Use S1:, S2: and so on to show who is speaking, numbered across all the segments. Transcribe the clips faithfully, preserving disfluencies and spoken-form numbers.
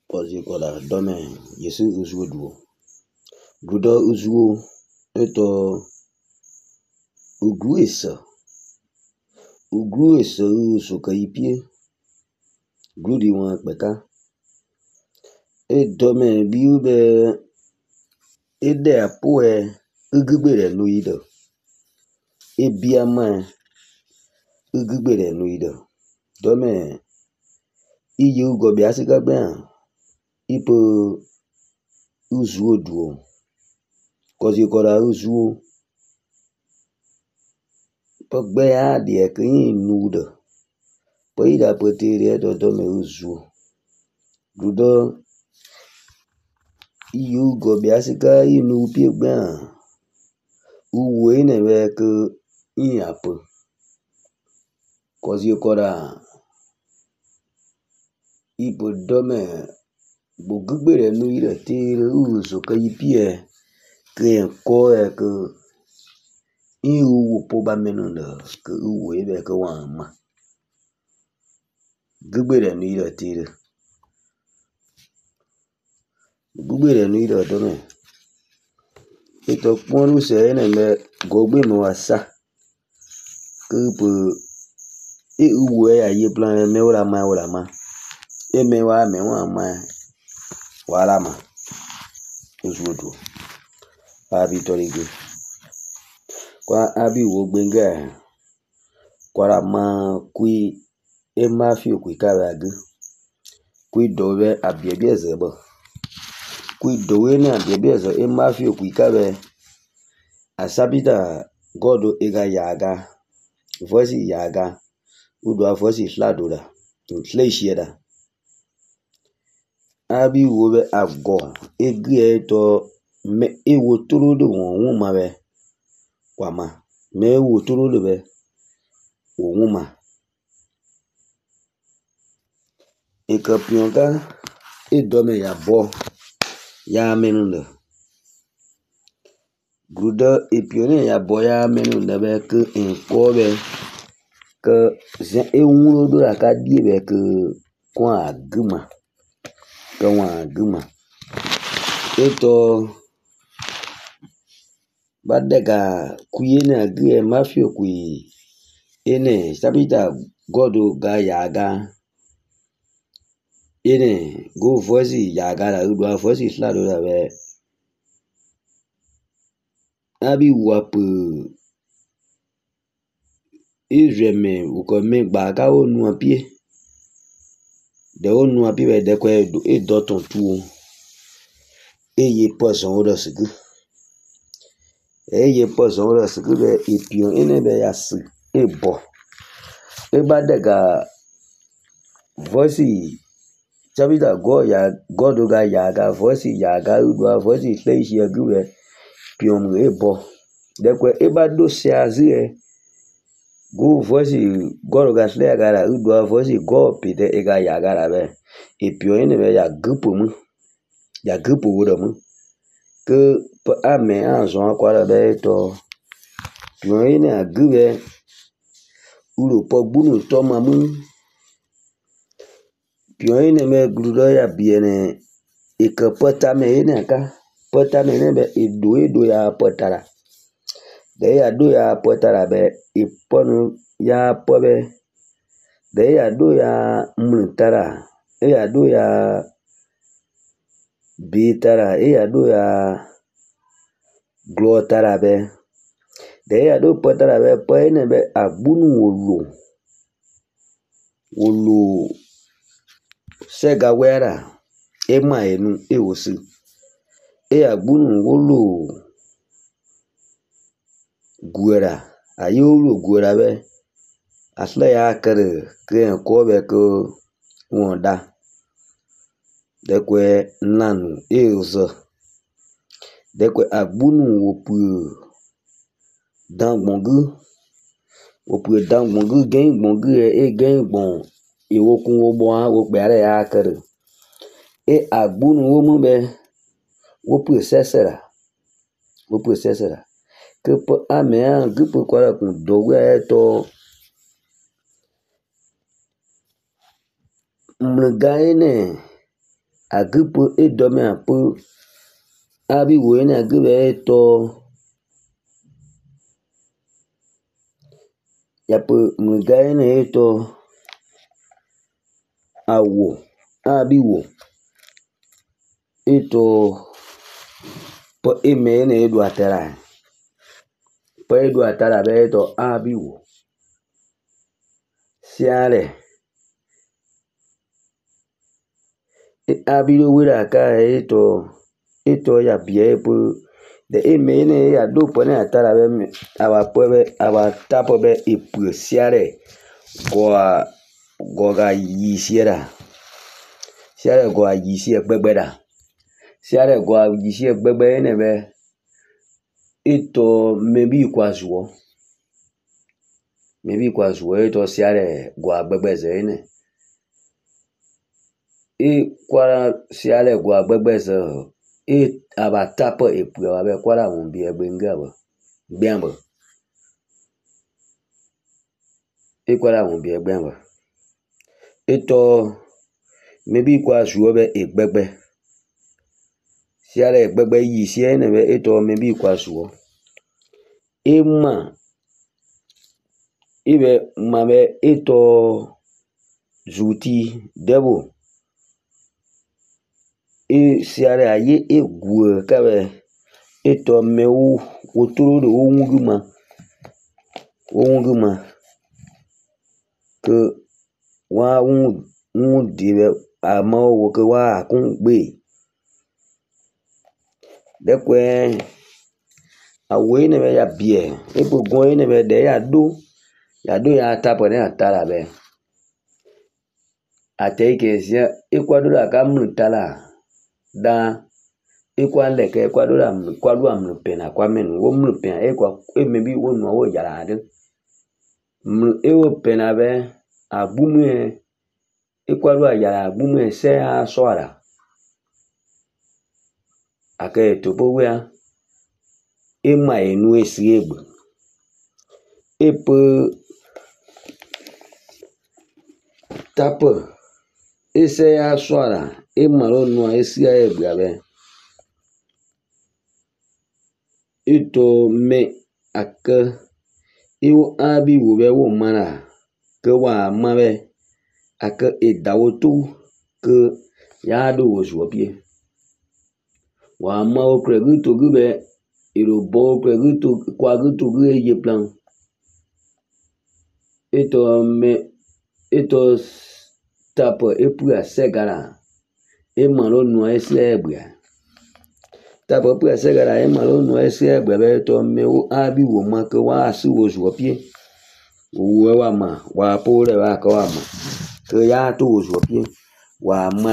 S1: Kozi kola dome yesu uzuo duo. Gudo uzuo eto uguesa. Uguesa usuka ipie. Gudi wan peka. E dome biube ede apoe ugbere nuido. E biama ugbere nuido. Dome iye ugo biasika ben ipo uzuo duo. Kozi kola uzuo pogbe adi ekin nudo. Po ida potiri edo dome uzuo. Gudo iye ugo biasika inu pie ben uwe nebe ke inyapo. Kozi kola ipo dome bugbere nuido tiri uzo ka ipie ke koe ke in uwu poba menundo ke uwe be ke wama. Gbere nuido tiri. Gbere nuido dome. Ito ponu se ene me gogbe no asa. Ke po e uwe ya ye plan me ora ma ora ma. E me wa me wa ma wala ma. Uzuo duo. Abi torige. Kwa abi wo gbenga. Kwara ma kui e ma fi okui karagu. Kui dowe abiebie zebo. Kui dowe ne abiebie zo e ma fi okui kare. Asabita godo ega yaga. Voici yaga. Udwa voici fladora. Fleishieda. Abi wobe ago. Egi to me e wotoro do won mabe. Kwama. Me wotoro do be. Wuma. E kapionka e dome ya bo ya menundo. Gudo e pione ya bo ya menundo be ke enkobe ke zen e wuno do la ka die be ke kwa aguma. Ke wa aguma. Eto badega kuyene agie mafio kui ene sabita godo ga yaga. Ene go voici yaga la udwa voici slado la be. Abi wapu Izreme ukome baga onu apie. De onu apie be de kwe e doton tuo. E ye poson odo sigu. E ye poson odo sigu be ipion ene be yasi e bo. E badega voici Chabita go ya godo ga yaga voici yaga udwa voici fleishi agube pion e bo. De kwe e bado se azie. Go voici godo ga sle agara udwa voici go pide ega yagara be. E pion ene be ya gupo mu. Ya gupo wodo mu. Ke pe ame anzon akwara be to. Pion ene agube. Ulo po bunu to mamu. Pion ene me gludo ya biene. Eke potame ene ka. Potame ene be edo edo ya potara. De ya do ya potara be. Iponu ya pobe. De ya do ya mlutara. E ya do ya bitara. E ya do ya glotara be. De ya do potara be. Po ene be agbunu wolo. Wolo sega wera. Ema enu e osi. E agbunu wolo guera. Ayo wolo guera be. Asle ya kere. Kren kobe ko wonda. Dekwe nanu e ozo. Dekwe agbunu wopu dangbongu. Wopu dangbongu gen gbongu e gen gbon. E wokun wobon wokpe are ya kere. E agbunu womu be. Wopu sesera. Wopu sesera. Que po ame an gupo kwara kun dowe eto mgaine Agipo edome apo abi wene agibe eto yapo mgaine eto awo abi wo eto po emene edu atara po edu atara be eto abi wo siare abi do wira ka eto eto ya bie po de emene ya do po ne atara be aba po be aba tapo be epu siare goa goga yisiera siare goa yisi egbegbeda siare goa yisi egbegbe ne be eto mebi kwazuo mebi kwazuo eto siare goa gbegbe ne e kwara siare goa gbegbe ze e aba tapo epu aba be kwara won bi egbenga bo gbiambo e kwara won bi egbenga eto mebi kwazuo be egbegbe siare egbegbe yisi ne be eto mebi kwazuo ema ibe mabe eto zuti debo e siare aye egu kabe eto mewu otoro do owunguma owunguma ke wa un un dibe ama wo ke wa kun gbe dekwe awe ne be ya bie ebo gon ne be de ya do ya do ya tapo ne atara be ateke sia ekwado la kamnu tala da ekwa leke ekwado la kwado amnu pena kwa menu wo mnu pena ekwa emebi wo no wo yara ade mnu ewo pena be agbumu ekwado ayara agbumu se a soara ake topo wea ema enu esi egbe epo tapo ese ya soara emaro no esi egbe abe eto me ake iwo abi wo be wo mara ke wa mabe ake edawoto ke ya do wo zuopie wa ma o kre guto gube iro bo kre guto kwa guto gue ye plan eto me eto tapo epu asegara emaro no esi egbe tapo epu asegara emaro no esi egbe be to me wo abi wo ma ke wa asi wo zuopie wo wa ma wa po le wa ko wa ma ke ya to wo zuopie wa ma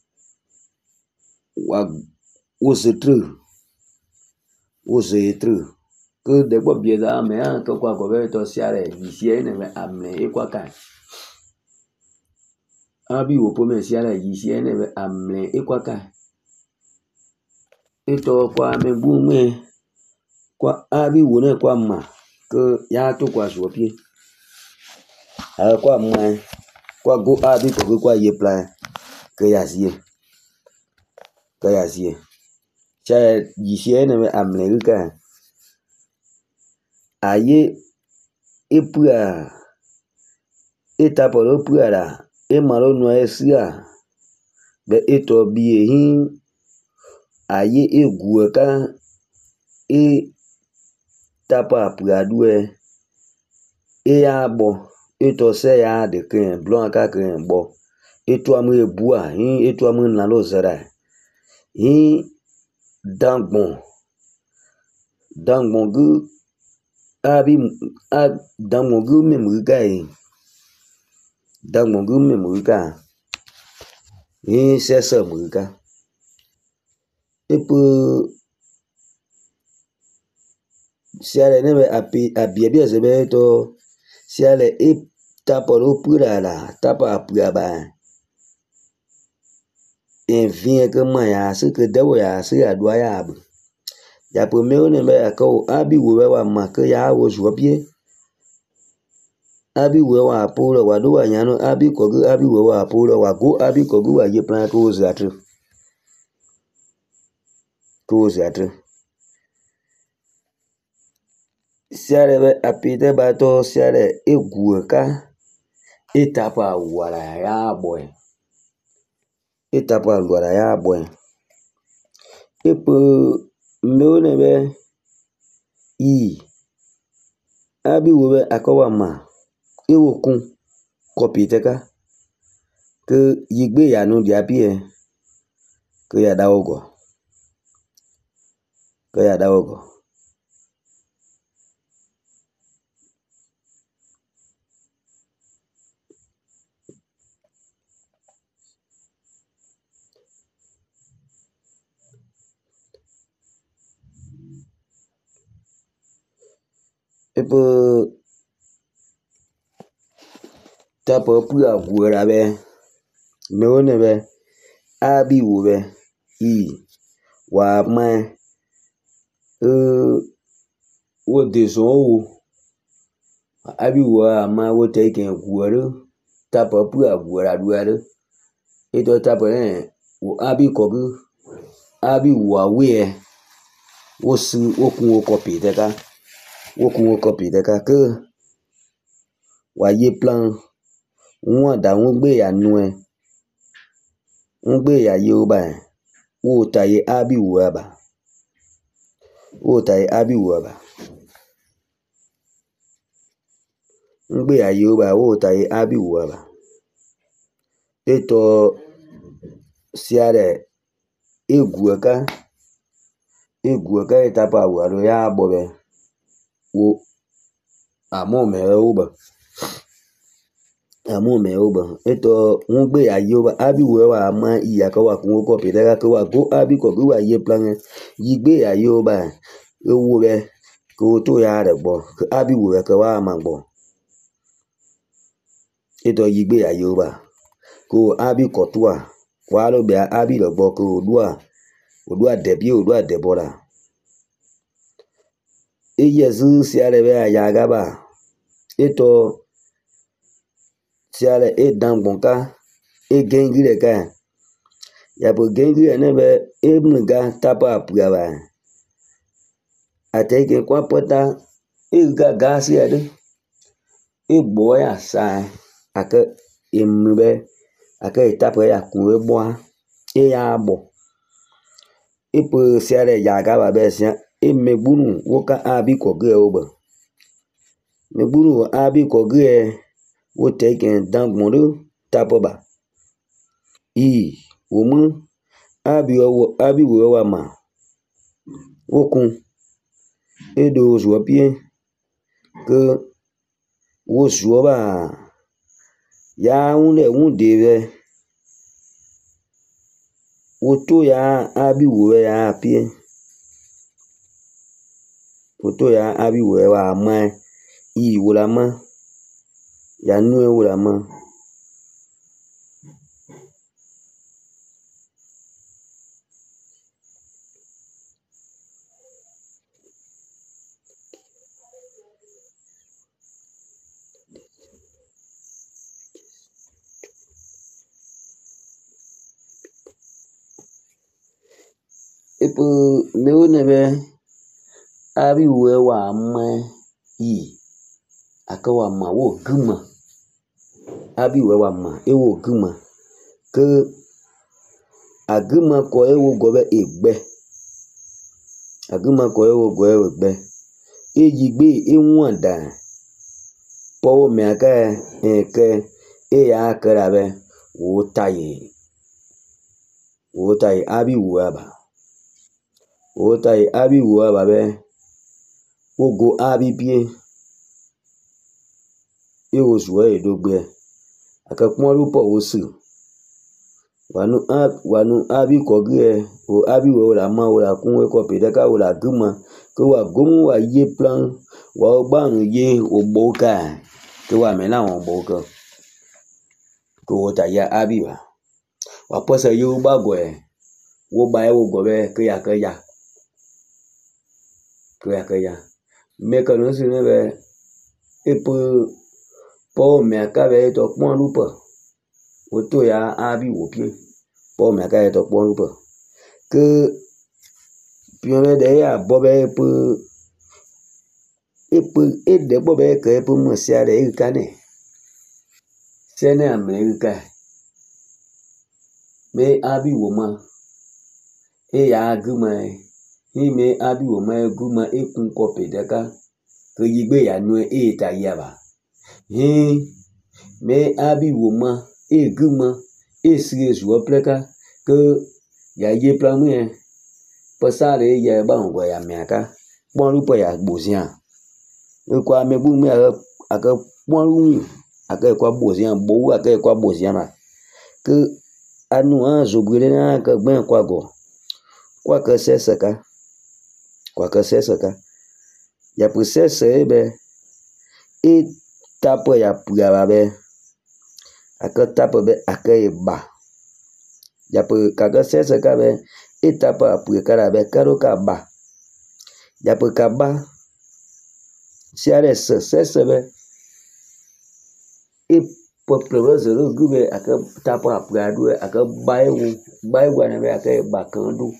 S1: wa wo se tru wo se tru ke de gbo bie da me an to kwa go be to siare yisi ne me amne e kwa ka abi wo po me siare yisi ne me amne e kwa ka eto kwa me bu me kwa abi wo ne kwa ma ke ya to kwa zuopie a kwa ma kwa go abi ko kwa ye plan ke ya sie ke ya sie cha yisi ne me amne ka aye epua etaporo puara emaro no esia be eto bi ehin aye egu ka e tapa puadue e abo eto se ya de ken blon ka ken bo eto amu ebua hin eto amu na lo zara hin dangbon dangbon gu abi a dangbon gu me muga e dangbon gu me muga hin sese muga epo siale ne be api abie bie se be to siale e taporo pura la tapa apura ba en vien ke ma ya se ke dewo ya se adua ya bu ya po me ne be ka o abi wo wa ma ke ya wo zuopie abi wo wa po lo wa do wa nyano abi ko gu abi wo wa po lo wa go abi ko gu wa ye plan ko zatru ke wo zatre siare be apite ba to siare egu ka etapa wala ya boy etapa wala ya boy epe meone be i abi wo be akowa ma ewo kun kopite ka ke yigbe ya nu dia pie ke ya dawogo ke ya dawogo epe tapo pu agura be meone be abi wo be i wa ma e wo de so wo abi wo ma wo te ke guoro tapo pu agura duare eto tapo eh wo abi kogu abi wo awe wo su wo kun wo copy de ka wo kun wo copy de ka ke wa ye plan won da won gbe ya nu e won gbe ya ye o ba wo ta ye abi wo ba wo ta ye abi wo ba won gbe ya ye o ba wo ta ye abi wo ba eto siare egu ka egu ka etapa wo ro ya bo be wo amo me o ba amo me o ba eto won gbe ya ye o ba abi wo wa ma iya ka wa kun ko pe da ka wa go abi ko bi wa ye plan yi gbe ya ye o ba ewo be ko to ya re gbo abi wo ka wa ma gbo eto yi gbe ya ye o ba ko abi ko to a wa lo be abi lo gbo ko odua odua de bi odua de bora eye zu siare be ya ga ba eto siare e dangbonka e gengire ka ya bo gengire ne be e mnga tapa apua ba ateke kwa pota e ga ga siare e gbo ya sa ake embe ake tapa ya kun e bo e ya bo e po siare ya ga ba be sia e megbunu wo ka abi ko ge oba megbunu abi ko ge wo teke dangbonu tapo ba i wo mu abi wo abi wo wa ma wo kun e do zo pie ke wo zo ba ya un le un de be wo to ya abi wo ya pie wo to ya abi wo wa ma i wo la ma ya nu e wo la ma epo me o ne be abi wo wa ma i aka wa ma wo guma abi wo wa ma e wo guma ke aguma ko e wo go be egbe aguma ko e wo go e egbe e yi gbe e won da po me aka e ke e ya kara be wo taye wo taye abi wo ba wo taye abi wo ba be wo go abi pie e wo zo e do gbe aka pon ru po wo su wanu ab wanu abi ko ge o abi wo la ma wo la kun we ko pe de ka wo la guma ko wa gomu wa ye plan wa gba nu ye o bo ka ko wa me la won bo ko ko wo ta ya abi ba wa po se yo ba go e wo ba e wo go be ke ya ke ya ke ya ke ya me ka no si ne be e po po me aka be to pon lu po wo to ya abi wo pie po me aka to pon lu po ke pion de ya bobe pu e pu e de bobe ke pu mo sia de e kane sene america me abi woma e ya guma hi me abi woma guma e kun kope deka ke yigbe ya nu e ta ya ba hi me abi woma e guma e sie zo pleka ke ya ye plamu e pasare ya ba ngo ya miaka bon lu po ya gbozia e kwa me bu me aka bon lu aka kwa gbozia bo aka kwa gbozia na ke anu an zogure na ka gben kwa go kwa ka sesaka kwa ka sesaka ya process ebe e tapo ya pugaba be aka tapo be aka ba ya po ka ka sesaka be e tapo apukara be karo ka ba ya po ka ba si are se sesebe e poplo zero gube aka tapo apugadu aka baewu baewu na be aka ba kan do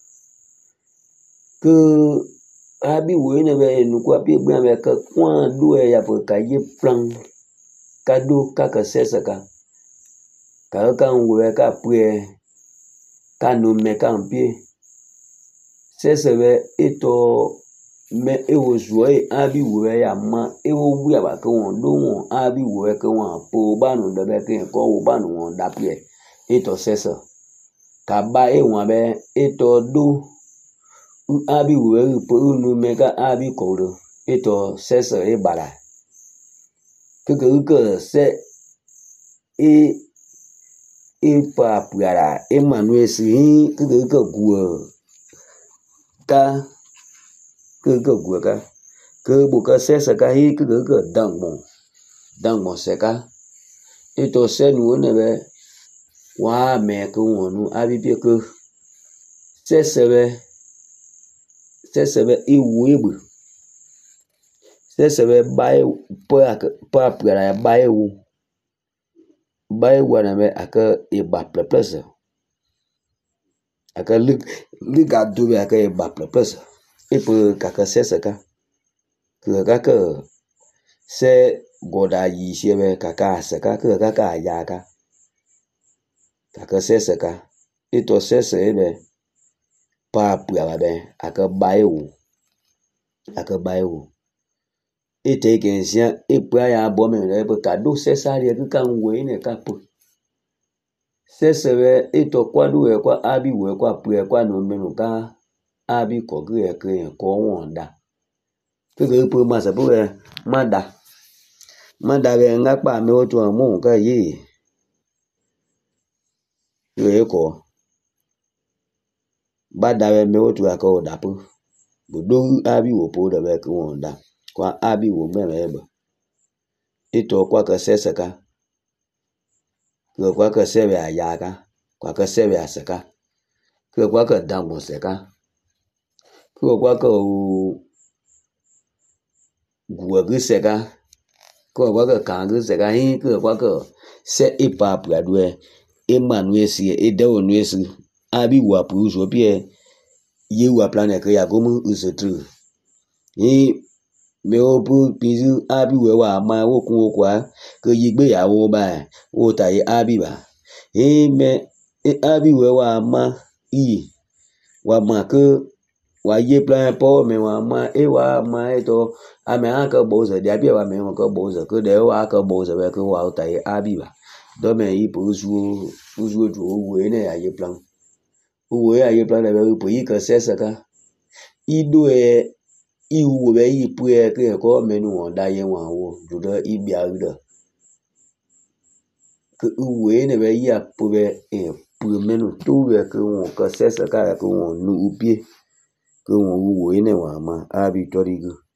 S1: que abi wo ne be nu kwa bi gbe be ka kwa do e ya po ka ye plan ka do ka ka sesa ka ka ka wo ka pue ka no me ka mpie sesa be eto me e wo zo e abi wo ya ma e wo bu ya ba ka won do won abi wo ka won po ba nu de be ke ko wo ba nu won da pie eto sesa ka ba e won be eto do abi wo po nu mega abi koro eto sesa e bala ke ke ke se e e pa puara e manu esi ke ke ke guo ka ke ke guo ka ke bu ka sesa ka hi ke ke dangmo dangmo se ka eto se nu ne be wa me ke wonu abi pe ke sesa be sesebe iwu egbe sesebe bae pa pa pura ya bae wu bae wana me aka iba pleplese aka lig liga dobe aka iba pleplese ipo kaka seseka ke kaka se goda yi shebe kaka seka ke kaka yaka kaka seseka ito sesebe pa pura be aka bae wu aka bae wu ite kensia ipua ya bo me re be ka do sesare ke kan we ne ka pu sesere ito kwadu e kwa abi we kwa pu e kwa no menu ka abi ko gre e ke ko won da ke ke pu ma se pu e ma da ma da be nga pa me o tu mu ka yi ye ko ba da be me o tu aka o da pu bu do abi wo pu da be ke won da kwa abi wo me me be ito kwa ka seseka ke kwa ka sebe ayaka kwa ka sebe aseka ke kwa ka dango seka ke kwa ka u guwa seka ke kwa ka kan seka hi ke kwa ka se ipa pradwe e manu esi e de onu esi abi wa pu so pie ye wa planet ke ya gomu usetru hi me obu bizu abi we wa ma wo kun okwa ke yigbe yawo ba wo ta ye abi ba e me e abi we wa ma i wa ma ke wa ye plan po me wa ma e wa ma e to a me ha ka bo ze dia bi wa me ho ka bo ze ke de wa ka bo ze be ke wa ta ye abi ba do me i po zu zu ju wo ne ya ye plan wo ya ye plan de be po yi ka sesa ka i do e iwu be yi pu e ke ko menu won da ye wan wo do do ibi aruda ke uwe ne be yi apu be e pu menu to be ke won ka sesa ka ke won nu upie ke won wo ne wa ma abi torigo